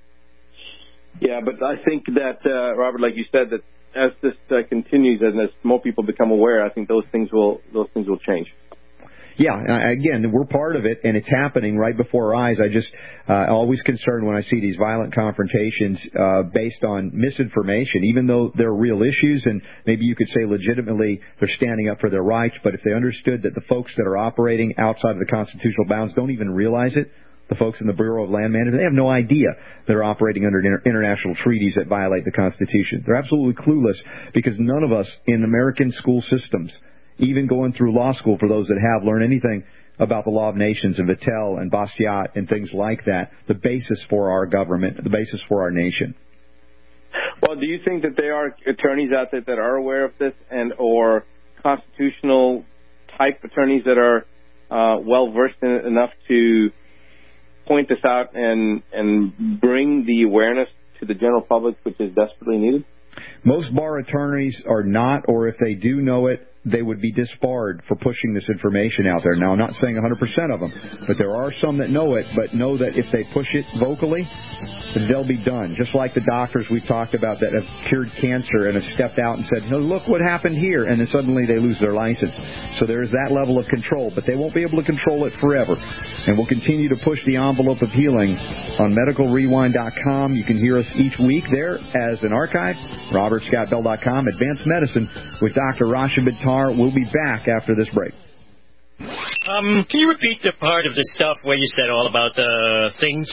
Yeah, but I think that, Robert, like you said, that as this continues and as more people become aware, I think those things will change. Yeah, again, we're part of it, and it's happening right before our eyes. I just always concerned when I see these violent confrontations based on misinformation, even though they're real issues, and maybe you could say legitimately they're standing up for their rights, but if they understood that the folks that are operating outside of the constitutional bounds don't even realize it, the folks in the Bureau of Land Management, they have no idea they're operating under international treaties that violate the Constitution. They're absolutely clueless because none of us in American school systems, even going through law school for those that have, learn anything about the law of nations and Vattel and Bastiat and things like that, the basis for our government, the basis for our nation. Well, do you think that there are attorneys out there that are aware of this and or constitutional type attorneys that are well-versed in it enough to point this out and bring the awareness to the general public, which is desperately needed? Most bar attorneys are not, or if they do know it, they would be disbarred for pushing this information out there. Now, I'm not saying 100% of them, but there are some that know it, but know that if they push it vocally, they'll be done. Just like the doctors we've talked about that have cured cancer and have stepped out and said, no, look what happened here, and then suddenly they lose their license. So there is that level of control, but they won't be able to control it forever. And we'll continue to push the envelope of healing on medicalrewind.com. You can hear us each week there as an archive. RobertScottBell.com, Advanced Medicine with Dr. Rasha Buttar. We'll be back after this break. Can you repeat the part of the stuff where you said all about the things?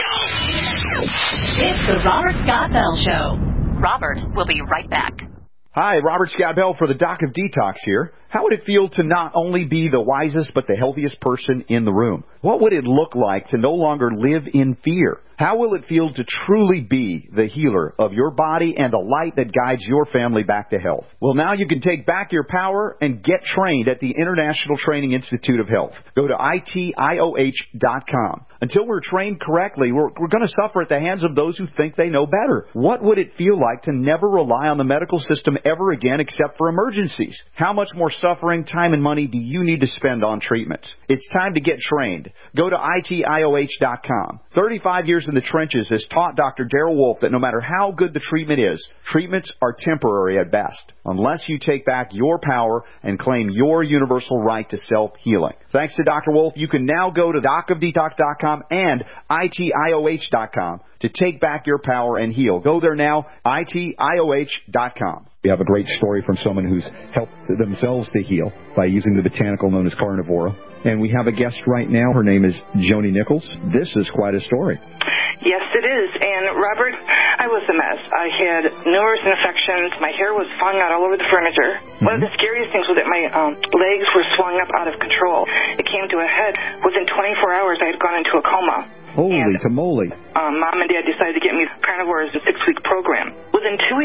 It's the Robert Scott Bell Show. Robert will be right back. Hi, Robert Scott Bell for the Doc of Detox here. How would it feel to not only be the wisest but the healthiest person in the room? What would it look like to no longer live in fear? How will it feel to truly be the healer of your body and the light that guides your family back to health? Well, now you can take back your power and get trained at the International Training Institute of Health. Go to ITIOH.com. Until we're trained correctly, we're going to suffer at the hands of those who think they know better. What would it feel like to never rely on the medical system ever again except for emergencies? How much more suffering, time, and money do you need to spend on treatments? It's time to get trained. Go to ITIOH.com. 35 years in the trenches has taught Dr. Darrell Wolfe that no matter how good the treatment is, treatments are temporary at best, unless you take back your power and claim your universal right to self-healing. Thanks to Dr. Wolfe, you can now go to docofdetox.com and ITIOH.com to take back your power and heal. Go there now, ITIOH.com. We have a great story from someone who's helped themselves to heal by using the botanical known as Carnivora. And we have a guest right now. Her name is Joni Nichols. This is quite a story. Yes, it is. And, Robert, I was a mess. I had numerous infections. My hair was falling out all over the furniture. One of the scariest things was that my legs were swung up out of control. It came to a head. Within 24 hours, I had gone into a coma. Holy tamale. Mom and Dad decided to get me Carnivora as a 6-week program. Within 2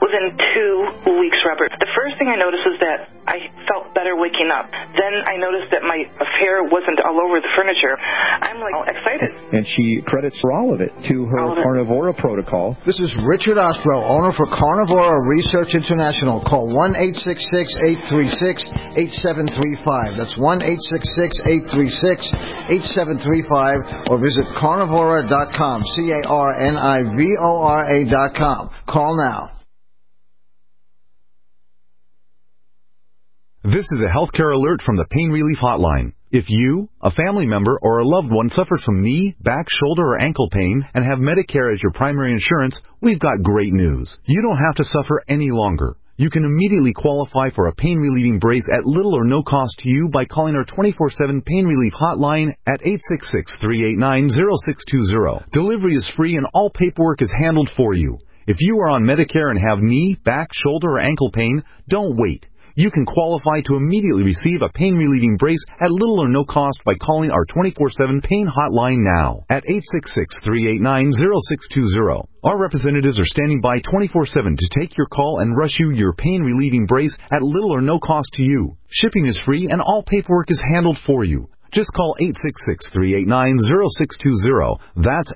weeks, Robert, the first thing I noticed was that I felt better waking up. Then I noticed that my hair wasn't all over the furniture. I'm excited. And she credits for all of it to her Carnivora protocol. This is Richard Ostro, owner for Carnivora Research International. Call 1-866-836-8735. That's 1-866-836-8735 or visit carnivora.com, CARNIVORA.com. Call now. This is a healthcare alert from the Pain Relief Hotline. If you, a family member, or a loved one suffers from knee, back, shoulder, or ankle pain and have Medicare as your primary insurance, we've got great news. You don't have to suffer any longer. You can immediately qualify for a pain-relieving brace at little or no cost to you by calling our 24/7 Pain Relief Hotline at 866-389-0620. Delivery is free and all paperwork is handled for you. If you are on Medicare and have knee, back, shoulder, or ankle pain, don't wait. You can qualify to immediately receive a pain-relieving brace at little or no cost by calling our 24/7 Pain Hotline now at 866-389-0620. Our representatives are standing by 24/7 to take your call and rush you your pain-relieving brace at little or no cost to you. Shipping is free and all paperwork is handled for you. Just call 866-389-0620. That's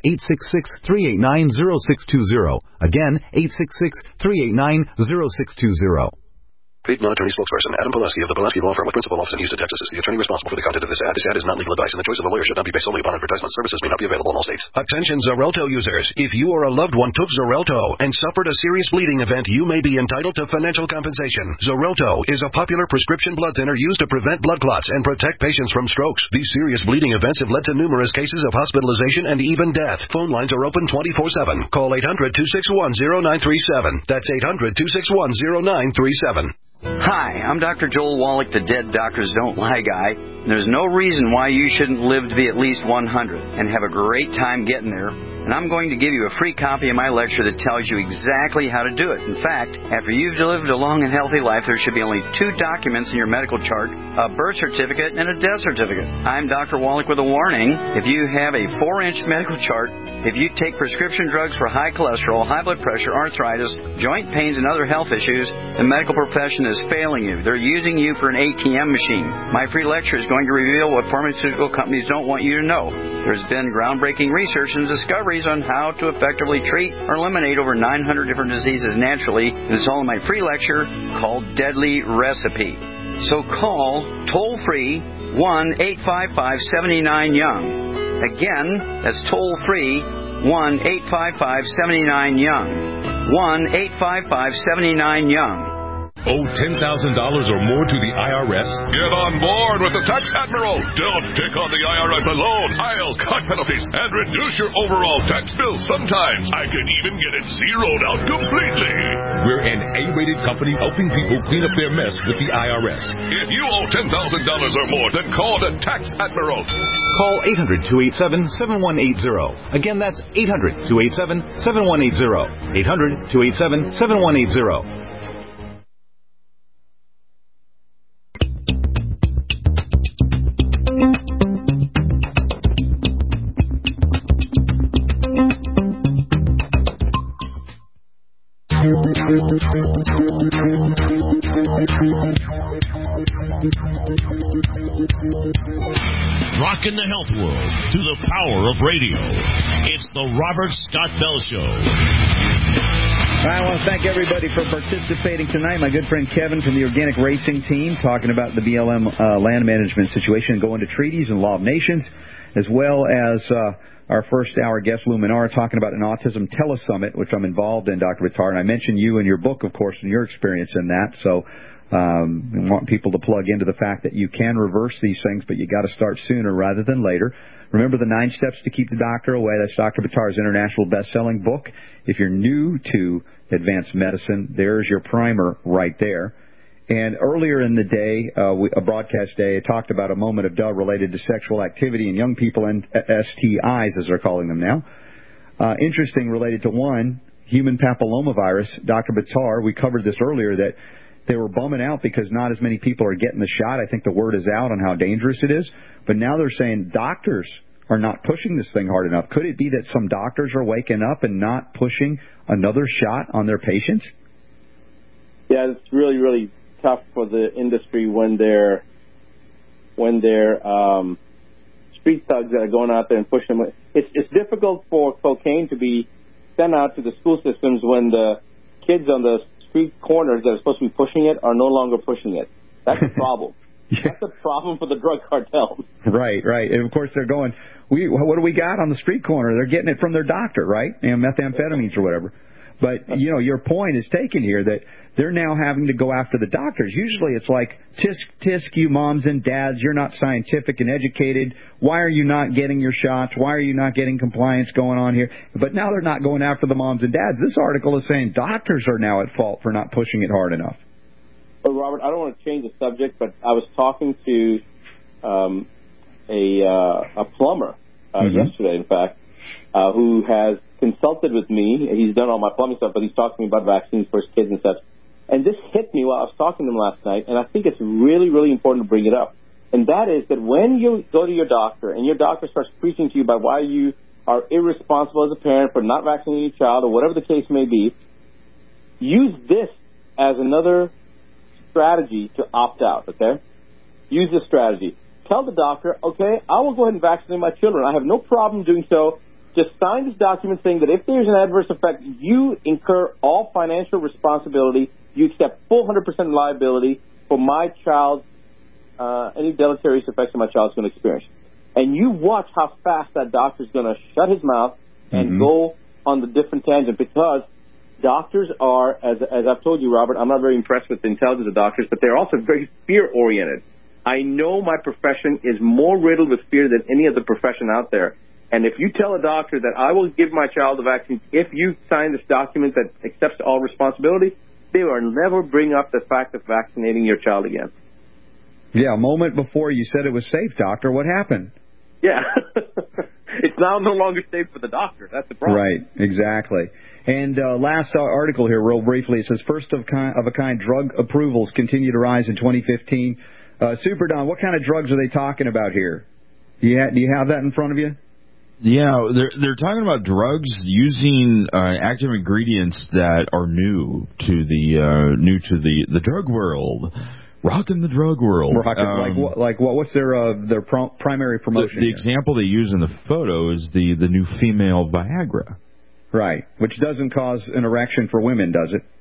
866-389-0620. Again, 866-389-0620. Paid non-attorney spokesperson Adam Pulaski of the Pulaski Law Firm with principal office in Houston, Texas is the attorney responsible for the content of this ad. This ad is not legal advice, and the choice of a lawyer should not be based solely upon advertisement. Services may not be available in all states. Attention Xarelto users. If you or a loved one took Xarelto and suffered a serious bleeding event, you may be entitled to financial compensation. Xarelto is a popular prescription blood thinner used to prevent blood clots and protect patients from strokes. These serious bleeding events have led to numerous cases of hospitalization and even death. Phone lines are open 24/7. Call 800-261-0937. That's 800-261-0937. Hi, I'm Dr. Joel Wallach, the Dead Doctors Don't Lie guy. There's no reason why you shouldn't live to be at least 100 and have a great time getting there. And I'm going to give you a free copy of my lecture that tells you exactly how to do it. In fact, after you've lived a long and healthy life, there should be only 2 documents in your medical chart, a birth certificate and a death certificate. I'm Dr. Wallach with a warning. If you have a 4-inch medical chart, if you take prescription drugs for high cholesterol, high blood pressure, arthritis, joint pains, and other health issues, the medical profession is failing you. They're using you for an ATM machine. My free lecture is going to reveal what pharmaceutical companies don't want you to know. There's been groundbreaking research and discoveries on how to effectively treat or eliminate over 900 different diseases naturally. And it's all in my free lecture called Deadly Recipe. So call toll-free 1-855-79-YOUNG. Again, that's toll-free 1-855-79-YOUNG. 1-855-79-YOUNG. Owe $10,000 or more to the IRS? Get on board with the Tax Admiral. Don't take on the IRS alone. I'll cut penalties and reduce your overall tax bill. Sometimes I can even get it zeroed out completely. We're an A-rated company helping people clean up their mess with the IRS. If you owe $10,000 or more, then call the Tax Admiral. Call 800-287-7180. Again, that's 800-287-7180. 800-287-7180. Rockin' the health world to the power of radio. It's the Robert Scott Bell Show. I want to thank everybody for participating tonight. My good friend Kevin from the Organic Racing Team talking about the BLM land management situation, going to treaties and law of nations, as well as our first hour guest Luminar talking about an autism telesummit, which I'm involved in, Dr. Buttar. And I mentioned you in your book, of course, and your experience in that. So I want people to plug into the fact that you can reverse these things, but you got to start sooner rather than later. Remember the 9 steps to keep the doctor away. That's Dr. Buttar's international best-selling book. If you're new to advanced medicine, there's your primer right there. And earlier in the day, a broadcast day, I talked about a moment of doubt related to sexual activity in young people and STIs, as they're calling them now. Interesting, related to one, human papillomavirus. Dr. Buttar, we covered this earlier, that they were bumming out because not as many people are getting the shot. I think the word is out on how dangerous it is. But now they're saying doctors are not pushing this thing hard enough. Could it be that some doctors are waking up and not pushing another shot on their patients? Yeah, it's really, really tough for the industry when they're street thugs that are going out there and pushing them. It's difficult for cocaine to be sent out to the school systems when the kids on the street corners that are supposed to be pushing it are no longer pushing it. That's a problem. Yeah. That's a problem for the drug cartels. Right. And, of course, they're going, what do we got on the street corner? They're getting it from their doctor, right? Methamphetamines or whatever. But, your point is taken here that they're now having to go after the doctors. Usually it's like, tisk, you moms and dads, you're not scientific and educated. Why are you not getting your shots? Why are you not getting compliance going on here? But now they're not going after the moms and dads. This article is saying doctors are now at fault for not pushing it hard enough. Well, Robert, I don't want to change the subject, but I was talking to a plumber yesterday, in fact, who has consulted with me. He's done all my plumbing stuff, but he's talking to me about vaccines for his kids and stuff. And this hit me while I was talking to him last night, and I think it's really, really important to bring it up. And that is that when you go to your doctor and your doctor starts preaching to you about why you are irresponsible as a parent for not vaccinating your child or whatever the case may be, use this as another strategy to opt out, okay? Use this strategy. Tell the doctor, okay, I will go ahead and vaccinate my children. I have no problem doing so, just sign this document saying that if there's an adverse effect, you incur all financial responsibility. You accept full 100% liability for my child's, any deleterious effects that my child's going to experience. And you watch how fast that doctor's going to shut his mouth and go on the different tangent, because doctors are, as I've told you, Robert, I'm not very impressed with the intelligence of doctors, but they're also very fear-oriented. I know my profession is more riddled with fear than any other profession out there. And if you tell a doctor that I will give my child the vaccine if you sign this document that accepts all responsibility, they will never bring up the fact of vaccinating your child again. Yeah, a moment before you said it was safe, doctor. What happened? Yeah. It's now no longer safe for the doctor. That's the problem. Right, exactly. And last article here, real briefly, it says first of a kind drug approvals continue to rise in 2015. Super Don, what kind of drugs are they talking about here? Do you have that in front of you? Yeah, they're talking about drugs using active ingredients that are new to the drug world. Rocking the drug world. What's their primary promotion? The example they use in the photo is the new female Viagra. Right, which doesn't cause an erection for women, does it?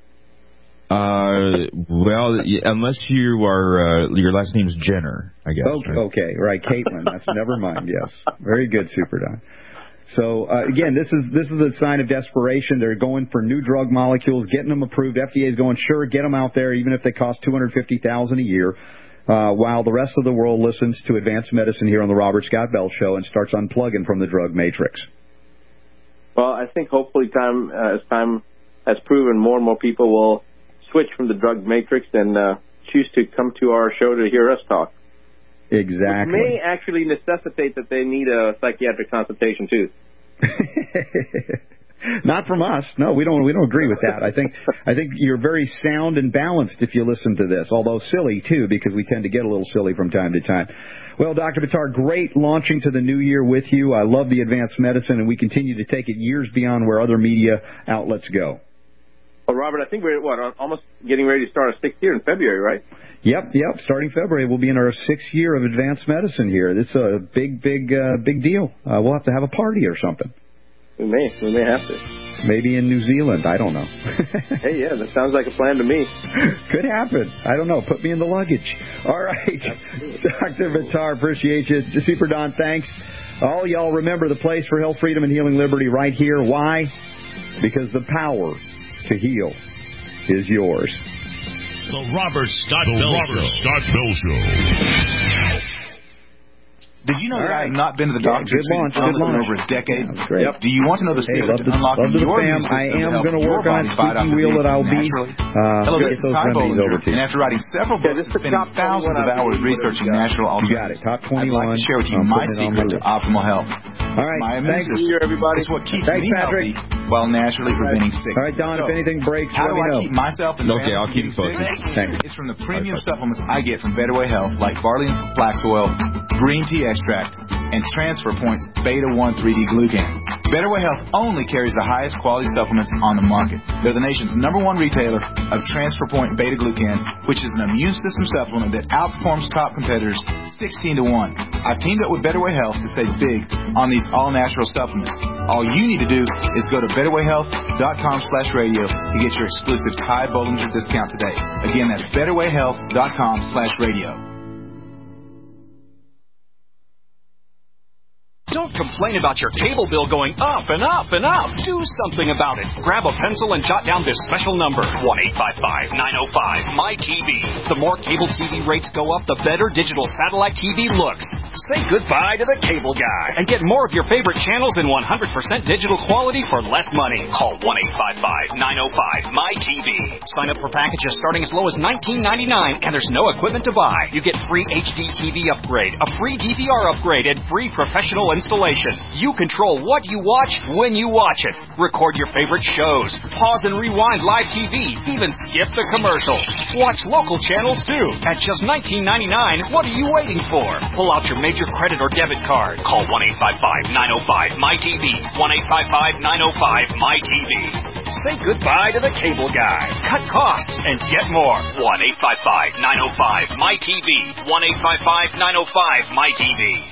Well, unless you are your last name's Jenner, I guess. Okay, right, Caitlin. That's never mind. Yes, very good, Super Don. So again, this is the sign of desperation. They're going for new drug molecules, getting them approved. FDA is going, sure, get them out there, even if they cost $250,000 a year. While the rest of the world listens to advanced medicine here on the Robert Scott Bell Show and starts unplugging from the drug matrix. Well, I think hopefully as time has proven, more and more people will switch from the drug matrix and choose to come to our show to hear us talk. Exactly. Which may actually necessitate that they need a psychiatric consultation too. Not from us. No, we don't agree with that. I think you're very sound and balanced if you listen to this, although silly too, because we tend to get a little silly from time to time. Well, Dr. Buttar, great launching to the new year with you. I love the advanced medicine, and we continue to take it years beyond where other media outlets go. Well, Robert, I think we're almost getting ready to start our 6th year in February, right? Yep. Starting February, we'll be in our 6th year of advanced medicine here. It's a big deal. We'll have to have a party or something. We may have to. Maybe in New Zealand. I don't know. Hey, yeah, that sounds like a plan to me. Could happen. I don't know. Put me in the luggage. All right. Dr. Buttar, appreciate you. Super Don, thanks. All y'all remember the place for health, freedom, and healing liberty right here. Why? Because the power to heal is yours. The Robert Scott Bell Show. Did you know that I have not been to the doctor in over a decade? Yep. Do you want to know the secret to unlocking your immune system? I am going to work on a squeaky wheel that I'll be. Hello, this is Ty Bollinger, and after writing several books and spending thousands of hours researching natural alternatives, I'd like to share with you my secret to optimal health. All right, thanks. It's what keeps me healthy while naturally preventing sickness. All right, Don, if anything breaks, let me know. How do I keep myself and okay, I'll keep you posted. It's from the premium supplements I get from Better Way Health, like barley and flax oil, green tea extract, and Transfer Point's Beta-1 3D Glucan. Better Way Health only carries the highest quality supplements on the market. They're the nation's #1 retailer of Transfer Point Beta Glucan, which is an immune system supplement that outperforms top competitors 16 to 1. I've teamed up with Better Way Health to save big on these all-natural supplements. All you need to do is go to betterwayhealth.com/radio to get your exclusive Ty Bollinger discount today. Again, that's betterwayhealth.com/radio. Don't complain about your cable bill going up and up and up. Do something about it. Grab a pencil and jot down this special number, 1-855-905-MY-TV. The more cable TV rates go up, the better digital satellite TV looks. Say goodbye to the cable guy and get more of your favorite channels in 100% digital quality for less money. Call 1-855-905-MY-TV. Sign up for packages starting as low as $19.99, and there's no equipment to buy. You get free HD TV upgrade, a free DVR upgrade, and free professional installation. You control what you watch when you watch it. Record your favorite shows. Pause and rewind live TV. Even skip the commercials. Watch local channels too. At just $19.99, what are you waiting for? Pull out your major credit or debit card. Call 1-855-905-MY-TV. 1-855-905-MY-TV. Say goodbye to the cable guy. Cut costs and get more. 1-855-905-MY-TV. 1-855-905-MY-TV.